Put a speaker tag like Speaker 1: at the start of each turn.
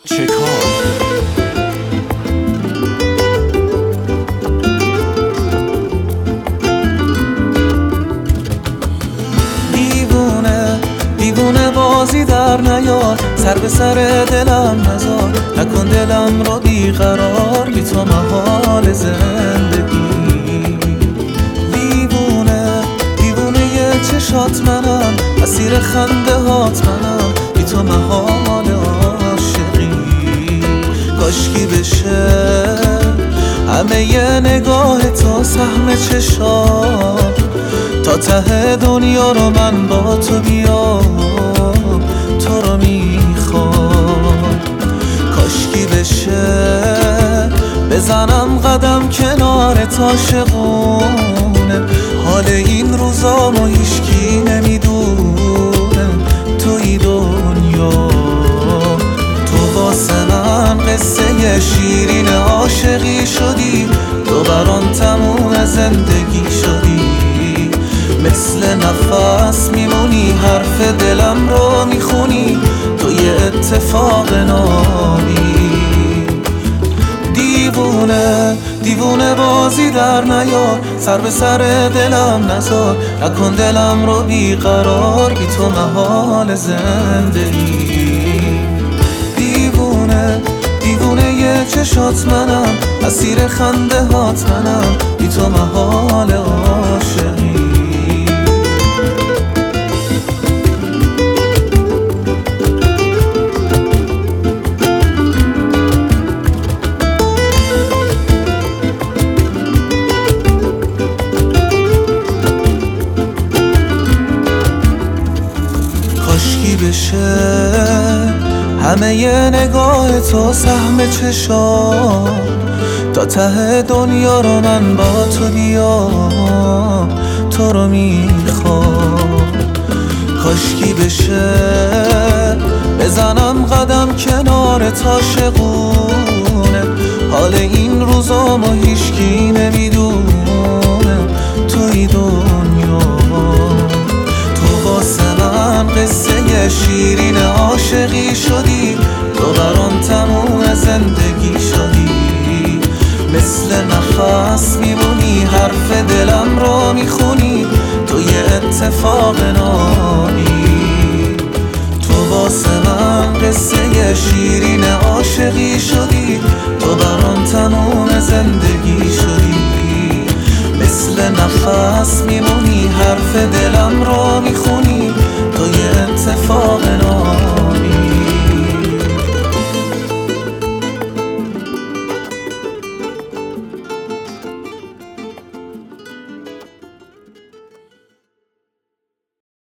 Speaker 1: چه کار؟
Speaker 2: دیوونه بازی در نیار، سر به سر دلم نزار، نکن دلم رو بیقرار، بی تو محال زندگی. دیوونه یه چشات منم، اسیر خنده هات منم، بی تو محال عاشقی. کاشکی بشه همه ی نگاه تو سهم چشام، تا ته دنیا رو من با تو بیام، تو رو میخوام. کاشکی بشه بزنم قدم کنارت عاشقونه، حال این روزامو هیچکی نمیدونه، توی دنیا. تو واسه من قصه شیرین عاشقی شدی، تو برام تموم زندگی شدی. مثل نفس میمونی، حرف دلم رو میخونی، تو یه اتفاق نامی. دیوونه بازی در نیار، سر به سر دلم نزار، نکن دلم رو بیقرار، بی تو محال زندگی. دیوونه یه چشات منم، اسیر خنده هات منم، بی تو محال عاشقی. کاشکی بشه همه ی نگاه تو سهم چشام، تا ته دنیا رو من با تو بیام، تو رو میخوام. کاشکی بشه بزنم قدم کنارت عاشقونه، حال این روزامو هیچکی نمیدونه، توی دنیا. تو واسه من قصه شیرین عاشقی شدی، تو برام تموم زندگی شدی. مثل نفس میمونی، حرف دلم رو میخونی، تو یه اتفاق نامی. تو واسه من قصه شیرین عاشقی شدی، تو برام تموم زندگی شدی. مثل نفس میمونی، حرف دلم رو میخونی، تو یه اتفاق نامی.